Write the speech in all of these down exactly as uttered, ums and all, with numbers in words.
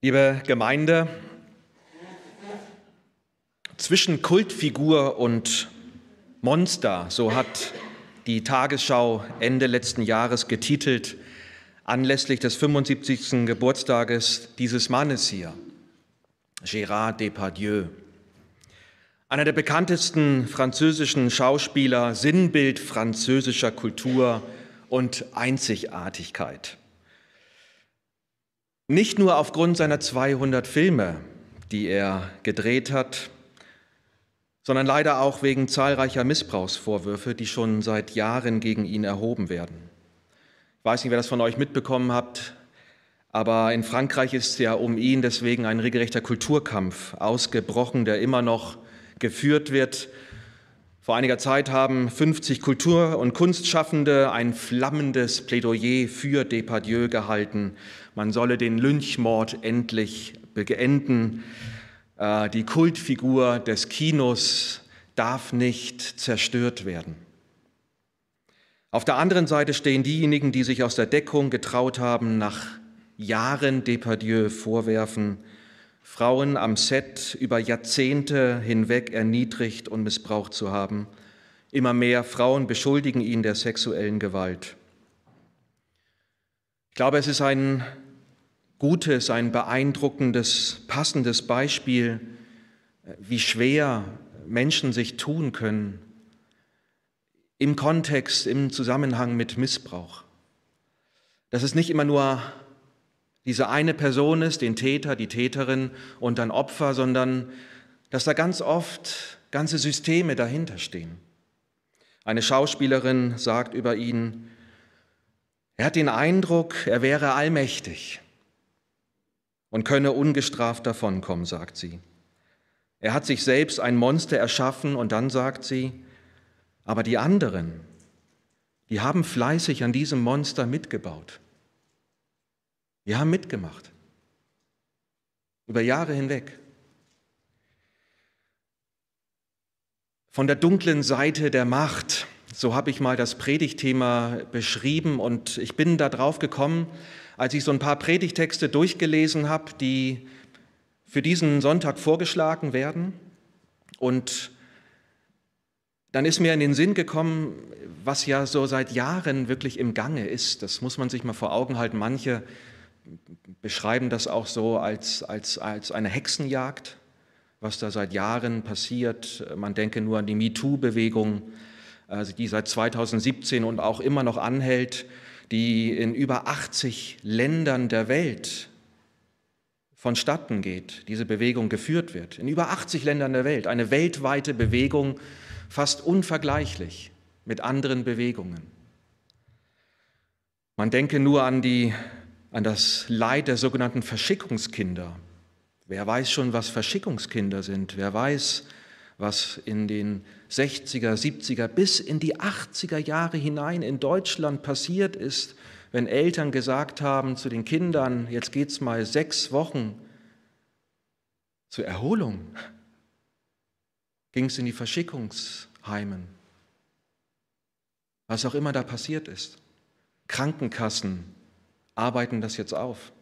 Liebe Gemeinde, zwischen Kultfigur und Monster, so hat die Tagesschau Ende letzten Jahres getitelt, anlässlich des fünfundsiebzigsten Geburtstages dieses Mannes hier, Gérard Depardieu. Einer der bekanntesten französischen Schauspieler, Sinnbild französischer Kultur und Einzigartigkeit. Nicht nur aufgrund seiner zweihundert Filme, die er gedreht hat, sondern leider auch wegen zahlreicher Missbrauchsvorwürfe, die schon seit Jahren gegen ihn erhoben werden. Ich weiß nicht, wer das von euch mitbekommen habt, aber in Frankreich ist ja um ihn deswegen ein regelrechter Kulturkampf ausgebrochen, der immer noch geführt wird. Vor einiger Zeit haben fünfzig Kultur- und Kunstschaffende ein flammendes Plädoyer für Depardieu gehalten. Man solle den Lynchmord endlich beenden. Die Kultfigur des Kinos darf nicht zerstört werden. Auf der anderen Seite stehen diejenigen, die sich aus der Deckung getraut haben, nach Jahren Depardieu vorwerfen, Frauen am Set über Jahrzehnte hinweg erniedrigt und missbraucht zu haben. Immer mehr Frauen beschuldigen ihn der sexuellen Gewalt. Ich glaube, es ist ein gutes, ein beeindruckendes, passendes Beispiel, wie schwer Menschen sich tun können im Kontext, im Zusammenhang mit Missbrauch. Dass es nicht immer nur diese eine Person ist, den Täter, die Täterin und ein Opfer, sondern dass da ganz oft ganze Systeme dahinter stehen. Eine Schauspielerin sagt über ihn, er hat den Eindruck, er wäre allmächtig und könne ungestraft davonkommen, sagt sie. Er hat sich selbst ein Monster erschaffen und dann sagt sie, aber die anderen, die haben fleißig an diesem Monster mitgebaut. Wir haben mitgemacht, über Jahre hinweg. Von der dunklen Seite der Macht, so habe ich mal das Predigtthema beschrieben und ich bin da drauf gekommen, als ich so ein paar Predigtexte durchgelesen habe, die für diesen Sonntag vorgeschlagen werden. Und dann ist mir in den Sinn gekommen, was ja so seit Jahren wirklich im Gange ist. Das muss man sich mal vor Augen halten. Manche beschreiben das auch so als, als, als eine Hexenjagd, was da seit Jahren passiert. Man denke nur an die MeToo-Bewegung, also die seit zweitausendsiebzehn und auch immer noch anhält, die in über achtzig Ländern der Welt vonstatten geht, diese Bewegung geführt wird. In über achtzig Ländern der Welt, eine weltweite Bewegung, fast unvergleichlich mit anderen Bewegungen. Man denke nur an die an das Leid der sogenannten Verschickungskinder. Wer weiß schon, was Verschickungskinder sind? Wer weiß, was in den sechziger, siebziger bis in die achtziger Jahre hinein in Deutschland passiert ist, wenn Eltern gesagt haben zu den Kindern, jetzt geht's mal sechs Wochen zur Erholung, ging es in die Verschickungsheimen. Was auch immer da passiert ist. Krankenkassen arbeiten das jetzt auf.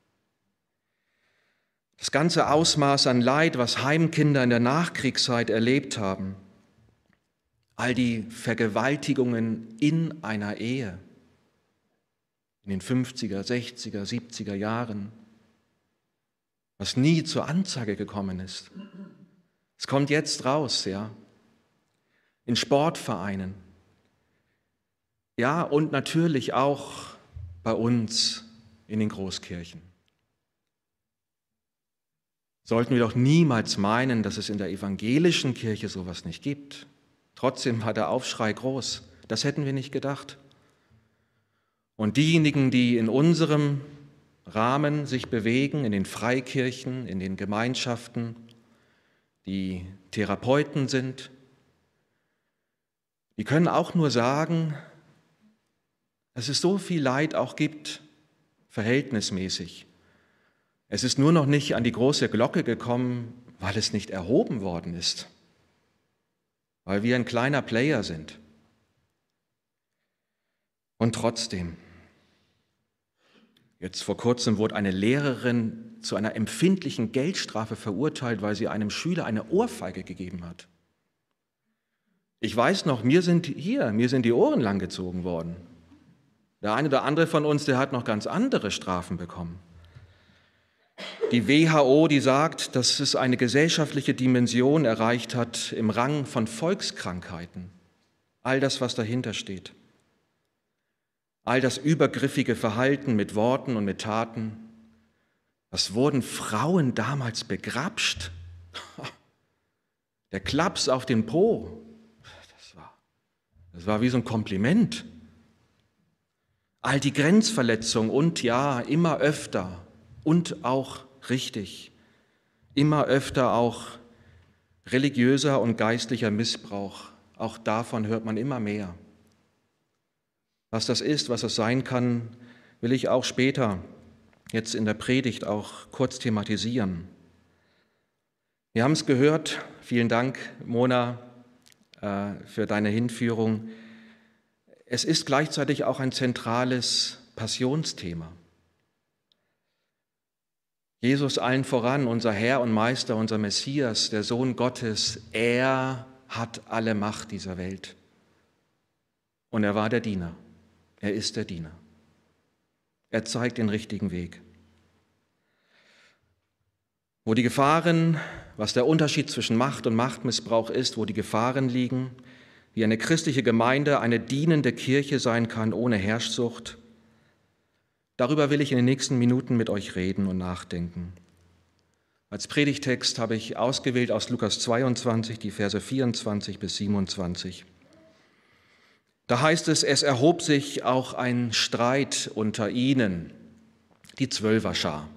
Das ganze Ausmaß an Leid, was Heimkinder in der Nachkriegszeit erlebt haben, all die Vergewaltigungen in einer Ehe, in den fünfziger, sechziger, siebziger Jahren, was nie zur Anzeige gekommen ist. Es kommt jetzt raus, ja, in Sportvereinen. Ja, und natürlich auch bei uns in den Großkirchen. Sollten wir doch niemals meinen, dass es in der evangelischen Kirche sowas nicht gibt. Trotzdem war der Aufschrei groß. Das hätten wir nicht gedacht. Und diejenigen, die in unserem Rahmen sich bewegen, in den Freikirchen, in den Gemeinschaften, die Therapeuten sind, die können auch nur sagen, dass es so viel Leid auch gibt, verhältnismäßig. Es ist nur noch nicht an die große Glocke gekommen, weil es nicht erhoben worden ist, weil wir ein kleiner Player sind. Und trotzdem, jetzt vor kurzem wurde eine Lehrerin zu einer empfindlichen Geldstrafe verurteilt, weil sie einem Schüler eine Ohrfeige gegeben hat. Ich weiß noch, mir sind hier, mir sind die Ohren langgezogen worden. Der eine oder andere von uns, der hat noch ganz andere Strafen bekommen. Die W H O, die sagt, dass es eine gesellschaftliche Dimension erreicht hat im Rang von Volkskrankheiten. All das, was dahinter steht. All das übergriffige Verhalten mit Worten und mit Taten. Was wurden Frauen damals begrapscht? Der Klaps auf den Po. Das war, das war wie so ein Kompliment. All die Grenzverletzungen und ja, immer öfter und auch richtig, immer öfter auch religiöser und geistlicher Missbrauch. Auch davon hört man immer mehr. Was das ist, was es sein kann, will ich auch später jetzt in der Predigt auch kurz thematisieren. Wir haben es gehört, vielen Dank, Mona, äh, für deine Hinführung. Es ist gleichzeitig auch ein zentrales Passionsthema. Jesus allen voran, unser Herr und Meister, unser Messias, der Sohn Gottes, er hat alle Macht dieser Welt. Und er war der Diener, er ist der Diener. Er zeigt den richtigen Weg. Wo die Gefahren, was der Unterschied zwischen Macht und Machtmissbrauch ist, wo die Gefahren liegen, wie eine christliche Gemeinde eine dienende Kirche sein kann ohne Herrschsucht, darüber will ich in den nächsten Minuten mit euch reden und nachdenken. Als Predigtext habe ich ausgewählt aus Lukas zweiundzwanzig, die Verse vierundzwanzig bis siebenundzwanzig. Da heißt es, es erhob sich auch ein Streit unter ihnen, die Zwölferschar.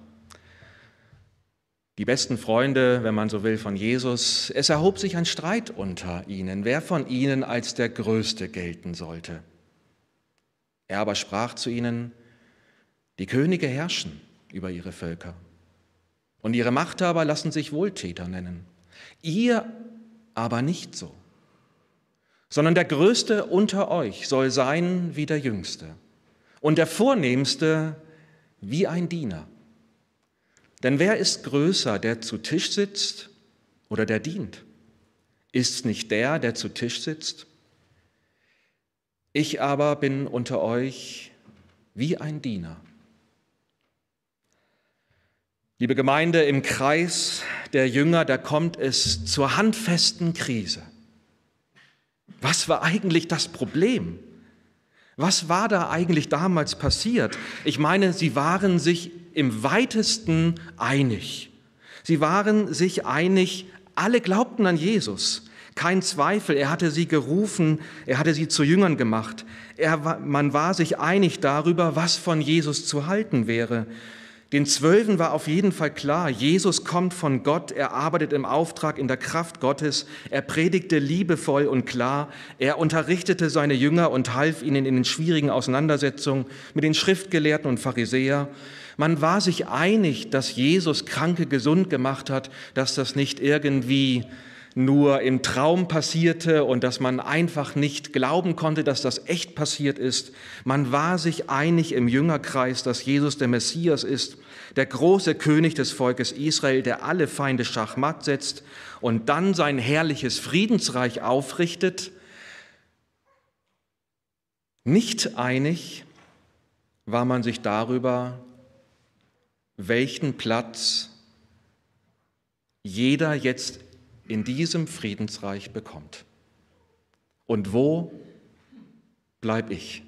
Die besten Freunde, wenn man so will, von Jesus. Es erhob sich ein Streit unter ihnen, wer von ihnen als der Größte gelten sollte. Er aber sprach zu ihnen, die Könige herrschen über ihre Völker und ihre Machthaber lassen sich Wohltäter nennen. Ihr aber nicht so, sondern der Größte unter euch soll sein wie der Jüngste und der Vornehmste wie ein Diener. Denn wer ist größer, der zu Tisch sitzt oder der dient? Ist's nicht der, der zu Tisch sitzt? Ich aber bin unter euch wie ein Diener. Liebe Gemeinde, im Kreis der Jünger, da kommt es zur handfesten Krise. Was war eigentlich das Problem? Was war da eigentlich damals passiert? Ich meine, sie waren sich im weitesten einig. Sie waren sich einig, alle glaubten an Jesus. Kein Zweifel, er hatte sie gerufen, er hatte sie zu Jüngern gemacht. Er, man war sich einig darüber, was von Jesus zu halten wäre. Den Zwölfen war auf jeden Fall klar, Jesus kommt von Gott, er arbeitet im Auftrag in der Kraft Gottes, er predigte liebevoll und klar, er unterrichtete seine Jünger und half ihnen in den schwierigen Auseinandersetzungen mit den Schriftgelehrten und Pharisäern. Man war sich einig, dass Jesus Kranke gesund gemacht hat, dass das nicht irgendwie nur im Traum passierte und dass man einfach nicht glauben konnte, dass das echt passiert ist. Man war sich einig im Jüngerkreis, dass Jesus der Messias ist, der große König des Volkes Israel, der alle Feinde schachmatt setzt und dann sein herrliches Friedensreich aufrichtet. Nicht einig war man sich darüber, welchen Platz jeder jetzt in diesem Friedensreich bekommt. Und wo bleib ich?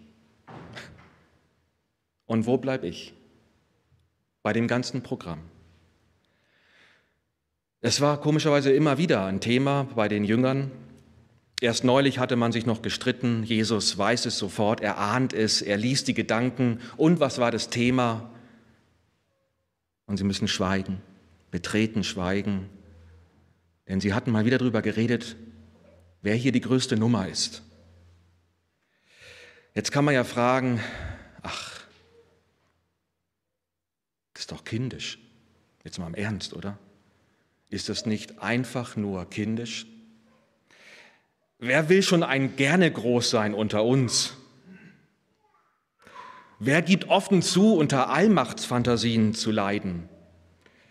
Und wo bleib ich bei dem ganzen Programm? Es war komischerweise immer wieder ein Thema bei den Jüngern. Erst neulich hatte man sich noch gestritten. Jesus weiß es sofort, er ahnt es, er liest die Gedanken. Und was war das Thema? Und sie müssen schweigen, betreten schweigen. Denn sie hatten mal wieder darüber geredet, wer hier die größte Nummer ist. Jetzt kann man ja fragen, ach, das ist doch kindisch. Jetzt mal im Ernst, oder? Ist das nicht einfach nur kindisch? Wer will schon ein gerne groß sein unter uns? Wer gibt offen zu, unter Allmachtsfantasien zu leiden?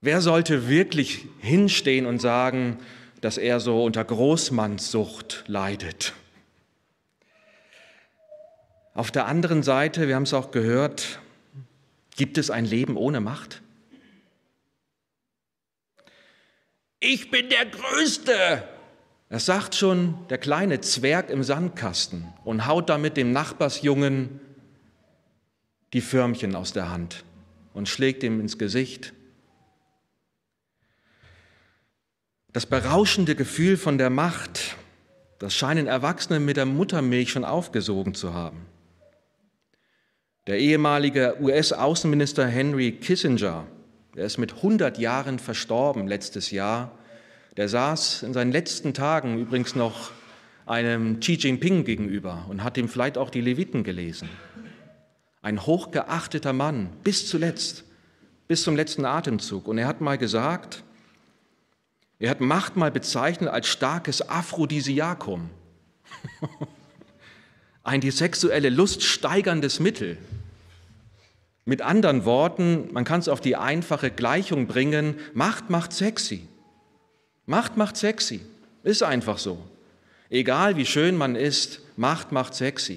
Wer sollte wirklich hinstehen und sagen, dass er so unter Großmannssucht leidet? Auf der anderen Seite, wir haben es auch gehört, gibt es ein Leben ohne Macht? Ich bin der Größte! Das sagt schon der kleine Zwerg im Sandkasten und haut damit dem Nachbarsjungen die Förmchen aus der Hand und schlägt ihm ins Gesicht. Das berauschende Gefühl von der Macht, das scheinen Erwachsene mit der Muttermilch schon aufgesogen zu haben. Der ehemalige U S-Außenminister Henry Kissinger, der ist mit hundert Jahren verstorben letztes Jahr, der saß in seinen letzten Tagen übrigens noch einem Xi Jinping gegenüber und hat ihm vielleicht auch die Leviten gelesen. Ein hochgeachteter Mann, bis zuletzt, bis zum letzten Atemzug. Und er hat mal gesagt, er hat Macht mal bezeichnet als starkes Aphrodisiakum. Ein die sexuelle Lust steigerndes Mittel. Mit anderen Worten, man kann es auf die einfache Gleichung bringen, Macht macht sexy. Macht macht sexy. Ist einfach so. Egal wie schön man ist, Macht macht sexy.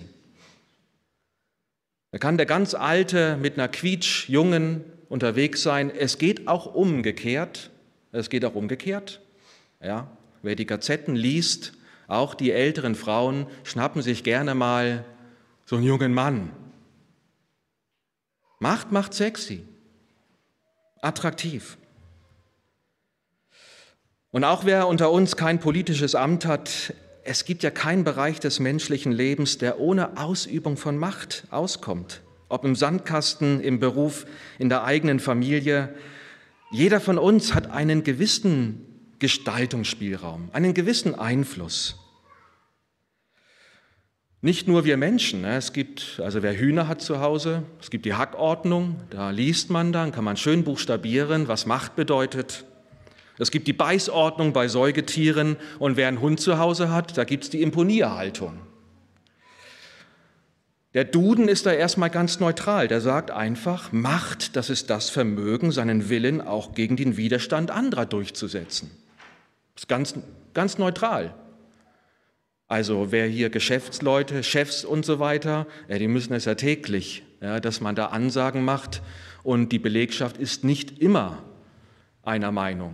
Da kann der ganz Alte mit einer Quietschjungen unterwegs sein. Es geht auch umgekehrt. Es geht auch umgekehrt. Ja, wer die Gazetten liest, auch die älteren Frauen schnappen sich gerne mal so einen jungen Mann. Macht macht sexy. Attraktiv. Und auch wer unter uns kein politisches Amt hat, es gibt ja keinen Bereich des menschlichen Lebens, der ohne Ausübung von Macht auskommt. Ob im Sandkasten, im Beruf, in der eigenen Familie. Jeder von uns hat einen gewissen Gestaltungsspielraum, einen gewissen Einfluss. Nicht nur wir Menschen, es gibt, also wer Hühner hat zu Hause, es gibt die Hackordnung, da liest man dann, kann man schön buchstabieren, was Macht bedeutet. Es gibt die Beißordnung bei Säugetieren und wer einen Hund zu Hause hat, da gibt es die Imponierhaltung. Der Duden ist da erstmal ganz neutral, der sagt einfach, Macht, das ist das Vermögen, seinen Willen auch gegen den Widerstand anderer durchzusetzen. Das ist ganz, ganz neutral. Also wer hier Geschäftsleute, Chefs und so weiter, ja, die müssen es ja täglich, ja, dass man da Ansagen macht und die Belegschaft ist nicht immer einer Meinung.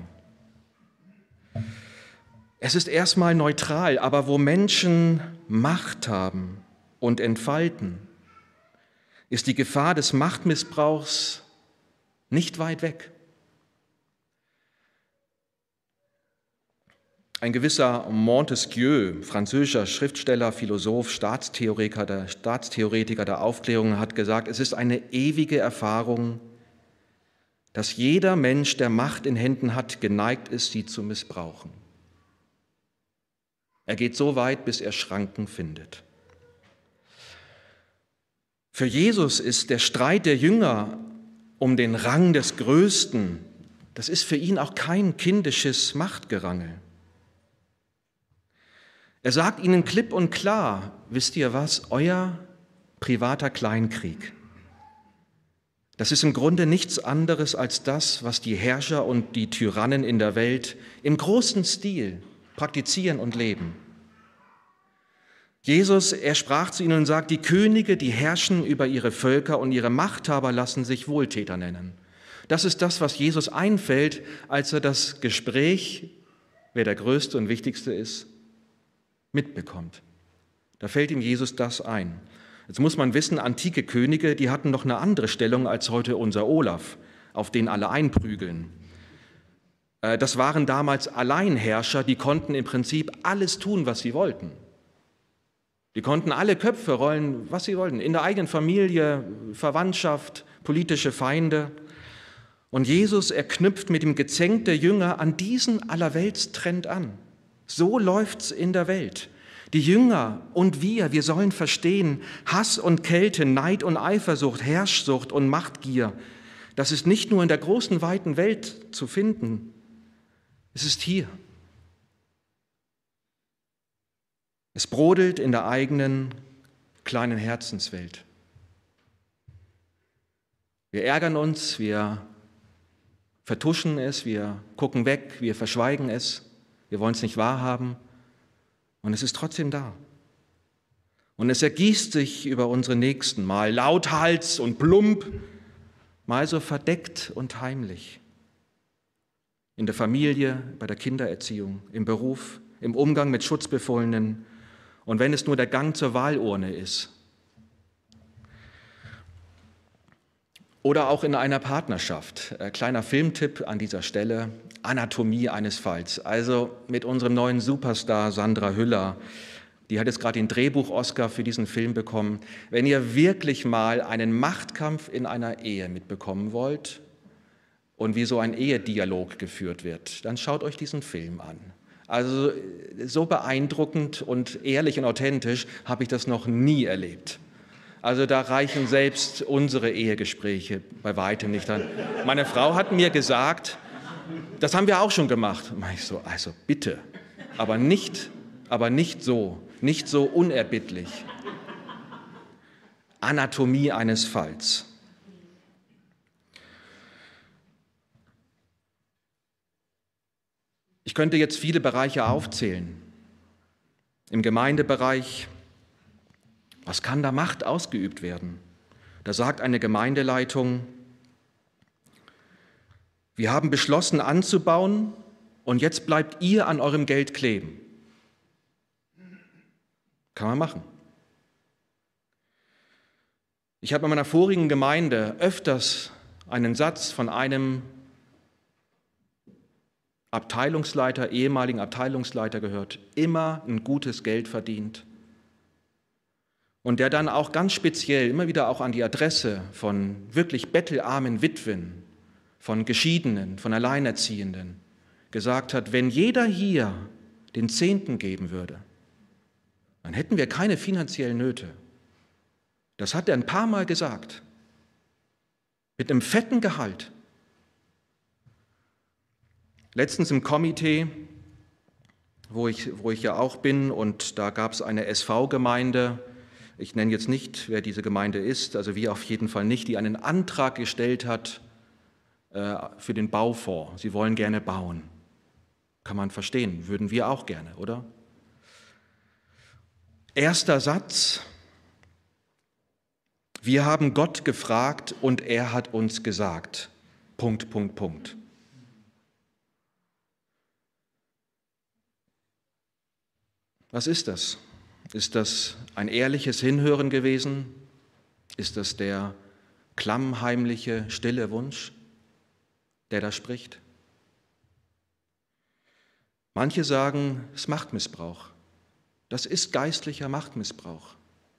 Es ist erstmal neutral, aber wo Menschen Macht haben und entfalten, ist die Gefahr des Machtmissbrauchs nicht weit weg. Ein gewisser Montesquieu, französischer Schriftsteller, Philosoph, Staatstheoretiker der, Staatstheoretiker der Aufklärung, hat gesagt, es ist eine ewige Erfahrung, dass jeder Mensch, der Macht in Händen hat, geneigt ist, sie zu missbrauchen. Er geht so weit, bis er Schranken findet. Für Jesus ist der Streit der Jünger um den Rang des Größten, das ist für ihn auch kein kindisches Machtgerangel. Er sagt ihnen klipp und klar, wisst ihr was, euer privater Kleinkrieg, das ist im Grunde nichts anderes als das, was die Herrscher und die Tyrannen in der Welt im großen Stil praktizieren und leben. Jesus, er sprach zu ihnen und sagt, die Könige, die herrschen über ihre Völker und ihre Machthaber lassen sich Wohltäter nennen. Das ist das, was Jesus einfällt, als er das Gespräch, wer der Größte und Wichtigste ist, mitbekommt. Da fällt ihm Jesus das ein. Jetzt muss man wissen, antike Könige, die hatten noch eine andere Stellung als heute unser Olaf, auf den alle einprügeln. Das waren damals Alleinherrscher, die konnten im Prinzip alles tun, was sie wollten. Die konnten alle Köpfe rollen, was sie wollten, in der eigenen Familie, Verwandtschaft, politische Feinde. Und Jesus, er knüpft mit dem Gezänk der Jünger an diesen Allerweltstrend an. So läuft's in der Welt. Die Jünger und wir, wir sollen verstehen, Hass und Kälte, Neid und Eifersucht, Herrschsucht und Machtgier, das ist nicht nur in der großen, weiten Welt zu finden, es ist hier. Es brodelt in der eigenen kleinen Herzenswelt. Wir ärgern uns, wir vertuschen es, wir gucken weg, wir verschweigen es, wir wollen es nicht wahrhaben und es ist trotzdem da. Und es ergießt sich über unsere Nächsten, mal lauthals und plump, mal so verdeckt und heimlich. In der Familie, bei der Kindererziehung, im Beruf, im Umgang mit Schutzbefohlenen und wenn es nur der Gang zur Wahlurne ist. Oder auch in einer Partnerschaft. Äh, kleiner Filmtipp an dieser Stelle, Anatomie eines Falls. Also mit unserem neuen Superstar Sandra Hüller. Die hat jetzt gerade den Drehbuch-Oscar für diesen Film bekommen. Wenn ihr wirklich mal einen Machtkampf in einer Ehe mitbekommen wollt und wie so ein Ehedialog geführt wird, dann schaut euch diesen Film an. Also so beeindruckend und ehrlich und authentisch habe ich das noch nie erlebt. Also da reichen selbst unsere Ehegespräche bei weitem nicht an. Meine Frau hat mir gesagt, das haben wir auch schon gemacht. Und ich so, also bitte, aber nicht, aber nicht so, nicht so unerbittlich. Anatomie eines Falls. Ich könnte jetzt viele Bereiche aufzählen. Im Gemeindebereich, was kann da Macht ausgeübt werden? Da sagt eine Gemeindeleitung, wir haben beschlossen anzubauen und jetzt bleibt ihr an eurem Geld kleben. Kann man machen. Ich habe in meiner vorigen Gemeinde öfters einen Satz von einem Abteilungsleiter, ehemaligen Abteilungsleiter gehört, immer ein gutes Geld verdient. Und der dann auch ganz speziell immer wieder auch an die Adresse von wirklich bettelarmen Witwen, von Geschiedenen, von Alleinerziehenden gesagt hat, wenn jeder hier den Zehnten geben würde, dann hätten wir keine finanziellen Nöte. Das hat er ein paar Mal gesagt. Mit einem fetten Gehalt. Letztens im Komitee, wo ich, wo ich ja auch bin, und da gab es eine S V-Gemeinde, ich nenne jetzt nicht, wer diese Gemeinde ist, also wir auf jeden Fall nicht, die einen Antrag gestellt hat äh, für den Baufonds. Sie wollen gerne bauen. Kann man verstehen, würden wir auch gerne, oder? Erster Satz, wir haben Gott gefragt und er hat uns gesagt. Punkt, Punkt, Punkt. Was ist das? Ist das ein ehrliches Hinhören gewesen? Ist das der klammheimliche, stille Wunsch, der da spricht? Manche sagen, es ist Machtmissbrauch. Das ist geistlicher Machtmissbrauch.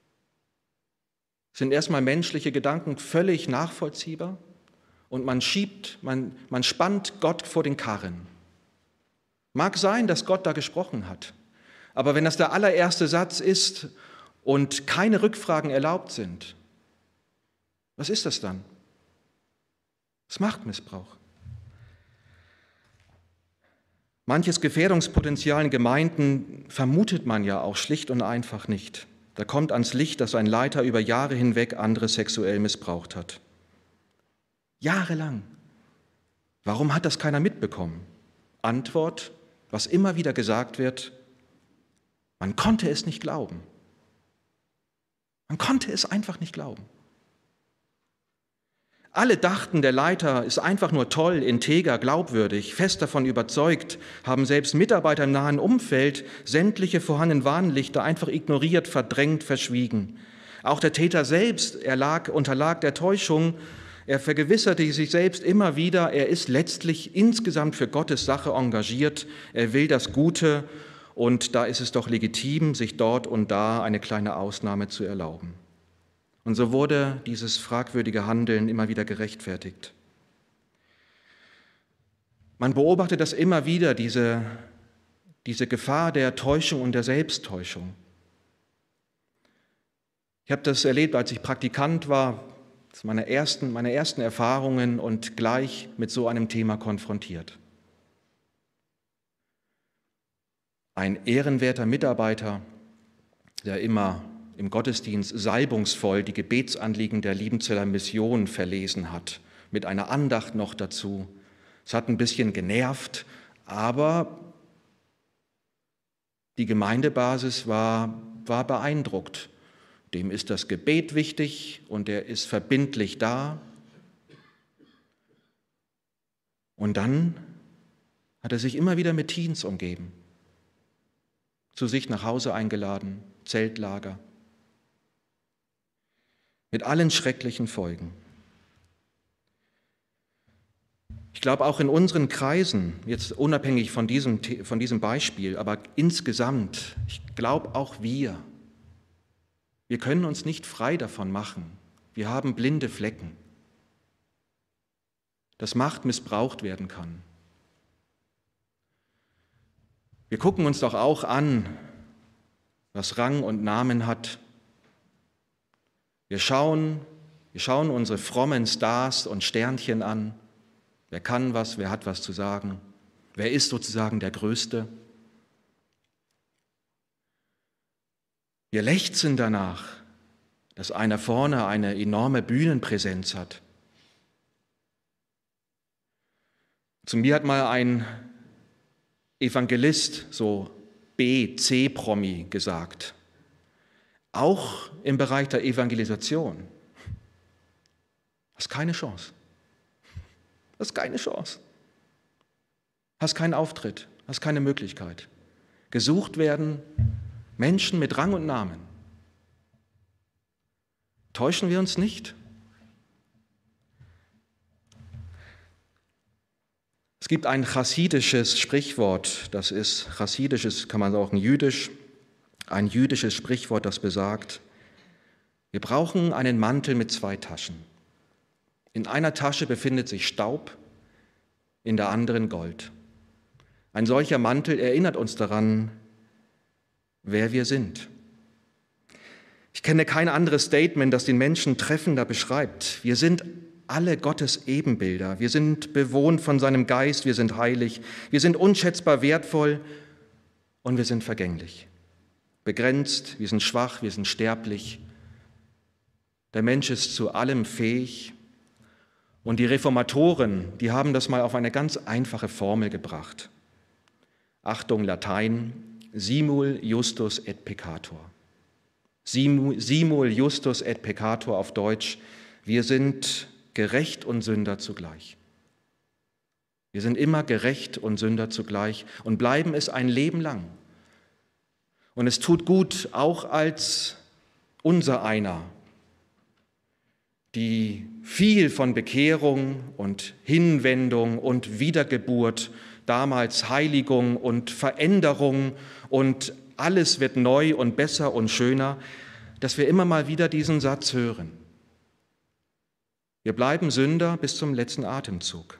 Sind erstmal menschliche Gedanken völlig nachvollziehbar und man schiebt, man, man spannt Gott vor den Karren. Mag sein, dass Gott da gesprochen hat. Aber wenn das der allererste Satz ist und keine Rückfragen erlaubt sind, was ist das dann? Das ist Machtmissbrauch. Manches Gefährdungspotenzial in Gemeinden vermutet man ja auch schlicht und einfach nicht. Da kommt ans Licht, dass ein Leiter über Jahre hinweg andere sexuell missbraucht hat. Jahrelang. Warum hat das keiner mitbekommen? Antwort, was immer wieder gesagt wird, man konnte es nicht glauben. Man konnte es einfach nicht glauben. Alle dachten, der Leiter ist einfach nur toll, integer, glaubwürdig, fest davon überzeugt, haben selbst Mitarbeiter im nahen Umfeld sämtliche vorhandenen Warnlichter einfach ignoriert, verdrängt, verschwiegen. Auch der Täter selbst erlag, unterlag der Täuschung. Er vergewisserte sich selbst immer wieder, er ist letztlich insgesamt für Gottes Sache engagiert. Er will das Gute. Und da ist es doch legitim, sich dort und da eine kleine Ausnahme zu erlauben. Und so wurde dieses fragwürdige Handeln immer wieder gerechtfertigt. Man beobachtet das immer wieder, diese, diese Gefahr der Täuschung und der Selbsttäuschung. Ich habe das erlebt, als ich Praktikant war, das sind meine ersten, meine ersten Erfahrungen und gleich mit so einem Thema konfrontiert. Ein ehrenwerter Mitarbeiter, der immer im Gottesdienst salbungsvoll die Gebetsanliegen der Liebenzeller Mission verlesen hat, mit einer Andacht noch dazu, Es hat ein bisschen genervt, aber die Gemeindebasis war, war beeindruckt. Dem ist das Gebet wichtig und er ist verbindlich da. Und dann hat er sich immer wieder mit Teens umgeben, zu sich nach Hause eingeladen, Zeltlager, mit allen schrecklichen Folgen. Ich glaube, auch in unseren Kreisen, jetzt unabhängig von diesem, von diesem Beispiel, aber insgesamt, ich glaube auch wir, wir können uns nicht frei davon machen. Wir haben blinde Flecken, dass Macht missbraucht werden kann. Wir gucken uns doch auch an, was Rang und Namen hat. Wir schauen, wir schauen unsere frommen Stars und Sternchen an. Wer kann was, wer hat was zu sagen? Wer ist sozusagen der Größte? Wir lechzen danach, dass einer vorne eine enorme Bühnenpräsenz hat. Zu mir hat mal ein Evangelist, so B C-Promi, gesagt, auch im Bereich der Evangelisation, hast keine Chance. Hast keine Chance. Hast keinen Auftritt, hast keine Möglichkeit. Gesucht werden Menschen mit Rang und Namen. Täuschen wir uns nicht? Es gibt ein chassidisches Sprichwort, das ist, chassidisches kann man sagen, jüdisch, ein jüdisches Sprichwort, das besagt, wir brauchen einen Mantel mit zwei Taschen. In einer Tasche befindet sich Staub, in der anderen Gold. Ein solcher Mantel erinnert uns daran, wer wir sind. Ich kenne kein anderes Statement, das den Menschen treffender beschreibt. Wir sind alle Gottes Ebenbilder. Wir sind bewohnt von seinem Geist, wir sind heilig, wir sind unschätzbar wertvoll und wir sind vergänglich. Begrenzt, wir sind schwach, wir sind sterblich. Der Mensch ist zu allem fähig. Und die Reformatoren, die haben das mal auf eine ganz einfache Formel gebracht. Achtung, Latein, simul justus et peccator. Simul justus et peccator auf Deutsch, wir sind gerecht und Sünder zugleich. Wir sind immer gerecht und Sünder zugleich und bleiben es ein Leben lang. Und es tut gut, auch als unsereiner, die viel von Bekehrung und Hinwendung und Wiedergeburt, damals Heiligung und Veränderung und alles wird neu und besser und schöner, dass wir immer mal wieder diesen Satz hören. Wir bleiben Sünder bis zum letzten Atemzug.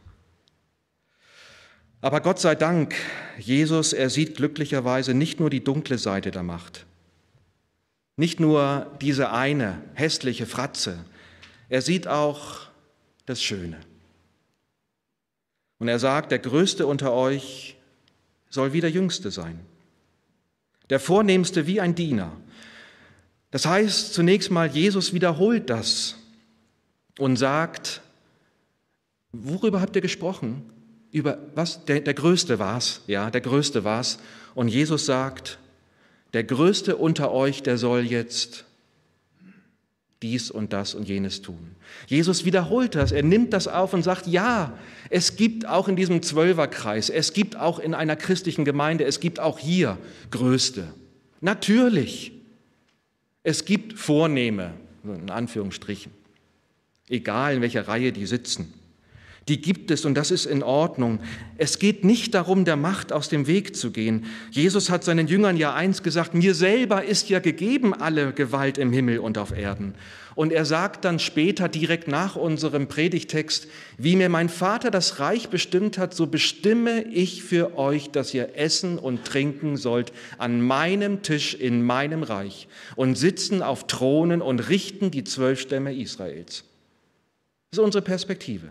Aber Gott sei Dank, Jesus, er sieht glücklicherweise nicht nur die dunkle Seite der Macht, nicht nur diese eine hässliche Fratze, er sieht auch das Schöne. Und er sagt, der Größte unter euch soll wie der Jüngste sein, der Vornehmste wie ein Diener. Das heißt, zunächst mal, Jesus wiederholt das und sagt, worüber habt ihr gesprochen? Über was? Der, der Größte war's, ja, der Größte war's. Und Jesus sagt, der Größte unter euch, der soll jetzt dies und das und jenes tun. Jesus wiederholt das, er nimmt das auf und sagt, ja, es gibt auch in diesem Zwölferkreis, es gibt auch in einer christlichen Gemeinde, es gibt auch hier Größte. Natürlich, es gibt Vornehme, in Anführungsstrichen, egal in welcher Reihe die sitzen. Die gibt es und das ist in Ordnung. Es geht nicht darum, der Macht aus dem Weg zu gehen. Jesus hat seinen Jüngern ja eins gesagt, mir selber ist ja gegeben alle Gewalt im Himmel und auf Erden. Und er sagt dann später, direkt nach unserem Predigtext, wie mir mein Vater das Reich bestimmt hat, so bestimme ich für euch, dass ihr essen und trinken sollt an meinem Tisch in meinem Reich und sitzen auf Thronen und richten die zwölf Stämme Israels. Das ist unsere Perspektive.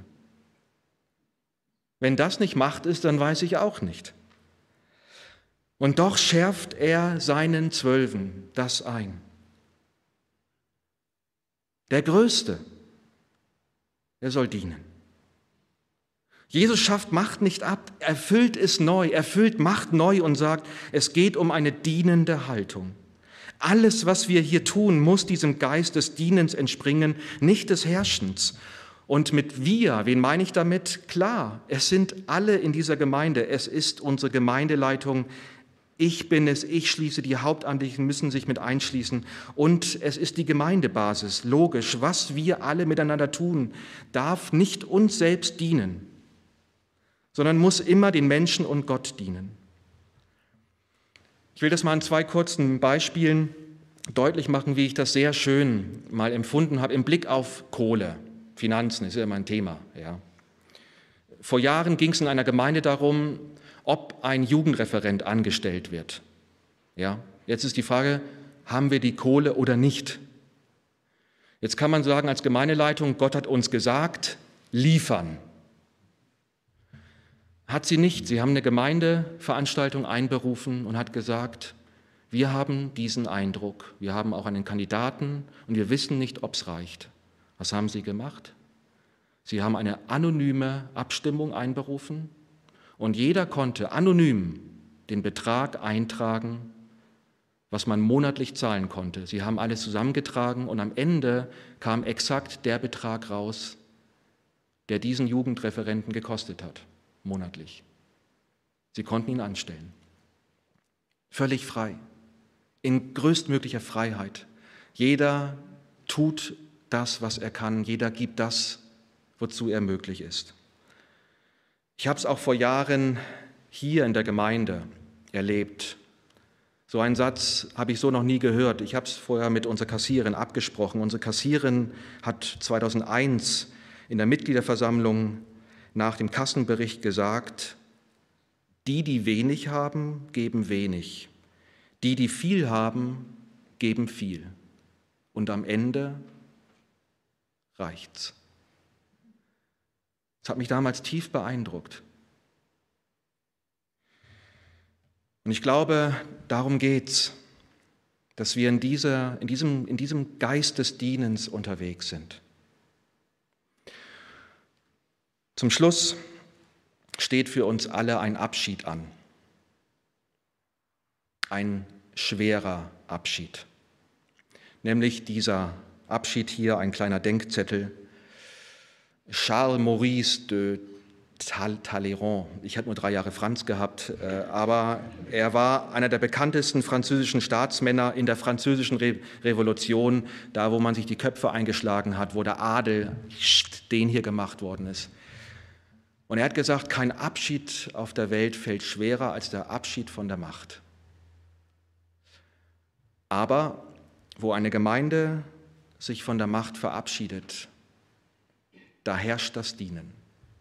Wenn das nicht Macht ist, dann weiß ich auch nicht. Und doch schärft er seinen Zwölfen das ein. Der Größte, er soll dienen. Jesus schafft Macht nicht ab, er füllt es neu, er füllt Macht neu und sagt, es geht um eine dienende Haltung. Alles, was wir hier tun, muss diesem Geist des Dienens entspringen, nicht des Herrschens. Und mit wir, wen meine ich damit? Klar, es sind alle in dieser Gemeinde, es ist unsere Gemeindeleitung. Ich bin es, ich schließe, die Hauptamtlichen müssen sich mit einschließen. Und es ist die Gemeindebasis, logisch. Was wir alle miteinander tun, darf nicht uns selbst dienen, sondern muss immer den Menschen und Gott dienen. Ich will das mal an zwei kurzen Beispielen deutlich machen, wie ich das sehr schön mal empfunden habe, im Blick auf Kohle. Finanzen ist ja immer ein Thema. Ja. Vor Jahren ging es in einer Gemeinde darum, ob ein Jugendreferent angestellt wird. Ja, jetzt ist die Frage, haben wir die Kohle oder nicht? Jetzt kann man sagen als Gemeindeleitung, Gott hat uns gesagt, liefern. Hat sie nicht. Sie haben eine Gemeindeveranstaltung einberufen und hat gesagt, wir haben diesen Eindruck, wir haben auch einen Kandidaten und wir wissen nicht, ob es reicht. Was haben sie gemacht? Sie haben eine anonyme Abstimmung einberufen. Und jeder konnte anonym den Betrag eintragen, was man monatlich zahlen konnte. Sie haben alles zusammengetragen und am Ende kam exakt der Betrag raus, der diesen Jugendreferenten gekostet hat, monatlich. Sie konnten ihn anstellen. Völlig frei, in größtmöglicher Freiheit. Jeder tut das, was er kann. Jeder gibt das, wozu er möglich ist. Ich habe es auch vor Jahren hier in der Gemeinde erlebt. So einen Satz habe ich so noch nie gehört. Ich habe es vorher mit unserer Kassiererin abgesprochen. Unsere Kassiererin hat zweitausendeins in der Mitgliederversammlung nach dem Kassenbericht gesagt, die, die wenig haben, geben wenig. Die, die viel haben, geben viel. Und am Ende reicht's. Das hat mich damals tief beeindruckt. Und ich glaube, darum geht's, dass wir in, dieser, in, diesem, in diesem Geist des Dienens unterwegs sind. Zum Schluss steht für uns alle ein Abschied an. Ein schwerer Abschied. Nämlich dieser Abschied hier, ein kleiner Denkzettel. Charles Maurice de Talleyrand. Ich hatte nur drei Jahre Franz gehabt, aber er war einer der bekanntesten französischen Staatsmänner in der französischen Re- Revolution, da wo man sich die Köpfe eingeschlagen hat, wo der Adel den hier gemacht worden ist. Und er hat gesagt, kein Abschied auf der Welt fällt schwerer als der Abschied von der Macht. Aber wo eine Gemeinde sich von der Macht verabschiedet, da herrscht das Dienen.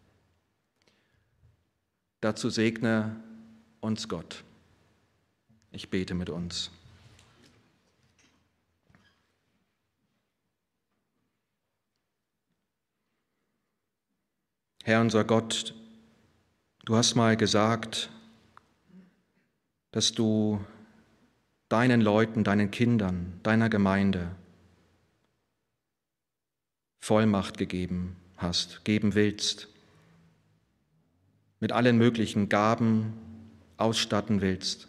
Dazu segne uns Gott. Ich bete mit uns. Herr unser Gott, du hast mal gesagt, dass du deinen Leuten, deinen Kindern, deiner Gemeinde Vollmacht gegeben hast, geben willst, mit allen möglichen Gaben ausstatten willst.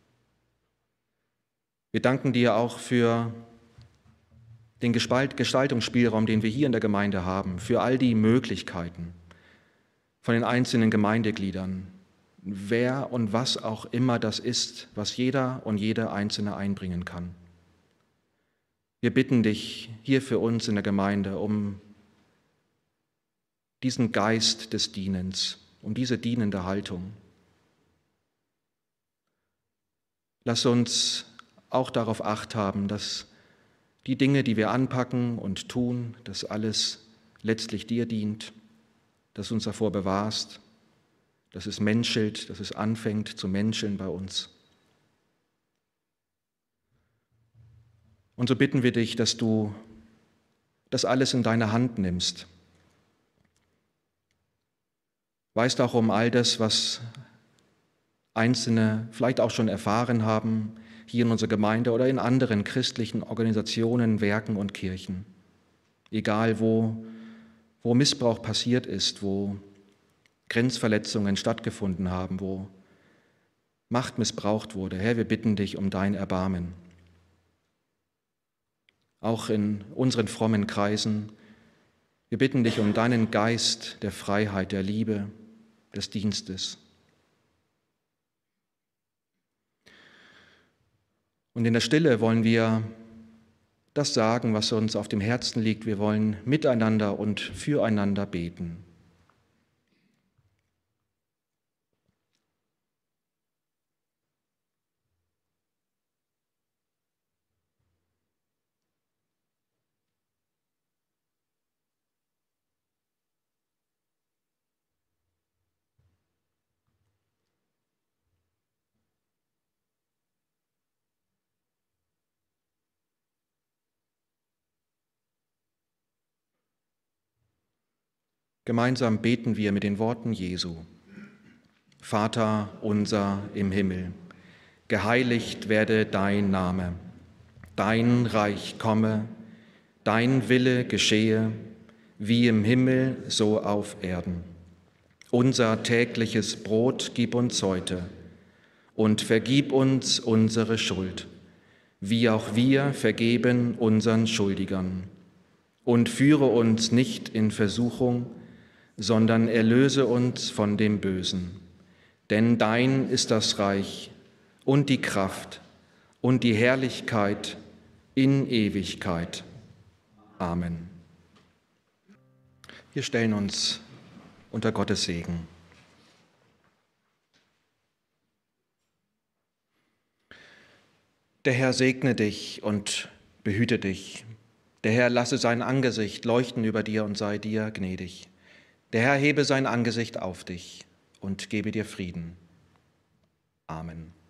Wir danken dir auch für den Gestaltungsspielraum, den wir hier in der Gemeinde haben, für all die Möglichkeiten von den einzelnen Gemeindegliedern, wer und was auch immer das ist, was jeder und jede Einzelne einbringen kann. Wir bitten dich hier für uns in der Gemeinde um diesen Geist des Dienens, um diese dienende Haltung. Lass uns auch darauf Acht haben, dass die Dinge, die wir anpacken und tun, dass alles letztlich dir dient, dass du uns davor bewahrst, dass es menschelt, dass es anfängt zu menscheln bei uns. Und so bitten wir dich, dass du das alles in deine Hand nimmst. Weißt auch um all das, was Einzelne vielleicht auch schon erfahren haben, hier in unserer Gemeinde oder in anderen christlichen Organisationen, Werken und Kirchen. Egal wo, wo Missbrauch passiert ist, wo Grenzverletzungen stattgefunden haben, wo Macht missbraucht wurde. Herr, wir bitten dich um dein Erbarmen. Auch in unseren frommen Kreisen, wir bitten dich um deinen Geist der Freiheit, der Liebe, des Dienstes. Und in der Stille wollen wir das sagen, was uns auf dem Herzen liegt. Wir wollen miteinander und füreinander beten. Gemeinsam beten wir mit den Worten Jesu. Vater unser im Himmel, geheiligt werde dein Name, dein Reich komme, dein Wille geschehe, wie im Himmel, so auf Erden. Unser tägliches Brot gib uns heute und vergib uns unsere Schuld, wie auch wir vergeben unseren Schuldigern. Und führe uns nicht in Versuchung, sondern erlöse uns von dem Bösen. Denn dein ist das Reich und die Kraft und die Herrlichkeit in Ewigkeit. Amen. Wir stellen uns unter Gottes Segen. Der Herr segne dich und behüte dich. Der Herr lasse sein Angesicht leuchten über dir und sei dir gnädig. Der Herr hebe sein Angesicht auf dich und gebe dir Frieden. Amen.